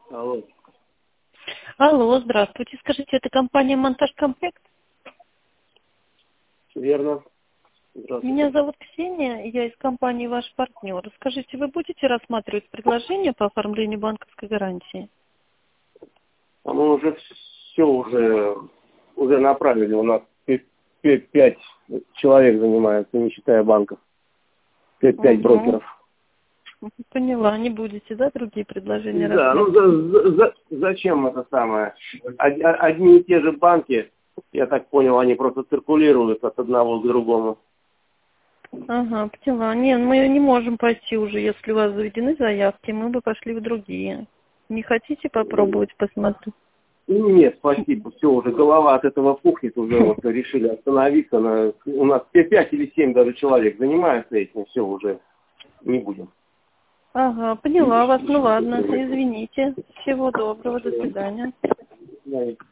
Алло. Алло, здравствуйте. Скажите, это компания «Монтаж Комплект»? Верно. Здравствуйте. Меня зовут Ксения, я из компании «Ваш партнер». Скажите, вы будете рассматривать предложение по оформлению банковской гарантии? А мы уже все уже направили. У нас 5 человек занимаются, не считая банков. 5 брокеров. Поняла, не будете, да, другие предложения Да, рассматривать? зачем это самое? Одни и те же банки, я так понял, они просто циркулируют от одного к другому. Ага, поняла. Не, мы не можем пойти уже, если у вас заведены заявки, мы бы пошли в другие. Не хотите попробовать посмотреть? Нет, спасибо, все, уже голова от этого пухнет, уже вот решили остановиться. У нас 5 или 7 даже человек занимаются этим, все, уже не будем. Ага, поняла вас. Ну ладно, извините. Всего доброго, до свидания. Да.